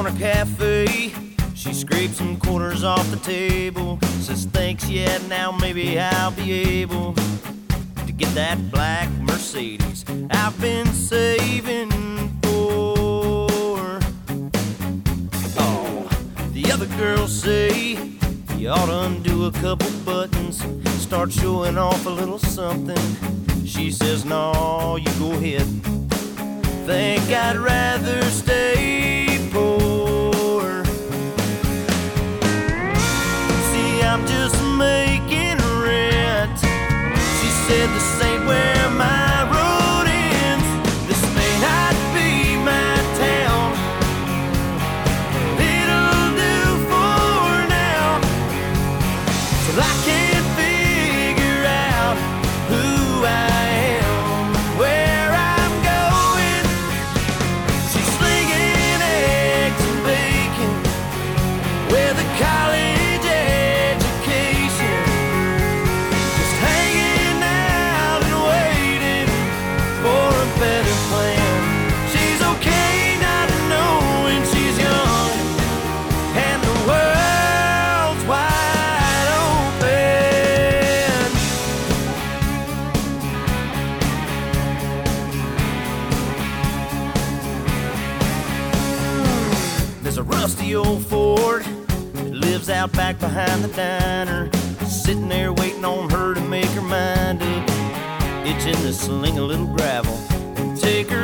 corner cafe. She scraped some quarters off the table. Says thanks, yeah, now maybe I'll be able to get that black Mercedes I've been saving for. Oh, the other girls say you ought to undo a couple buttons, start showing off a little something. She says, no, you go ahead. Think I'd rather stay poor. See, I'm just making rent. She said, this ain't where my road ends. This may not be my town. It'll do for now, till I can't figure out who I am, where I'm going. She's slinging eggs and bacon with a college education, just hanging out and waiting for a better plan. She's okay not knowing she's young, and the world's wide open. There's a rusty old Ford that lives out back behind the diner, sitting there waiting on her to make her mind up, itching to sling a little gravel and take her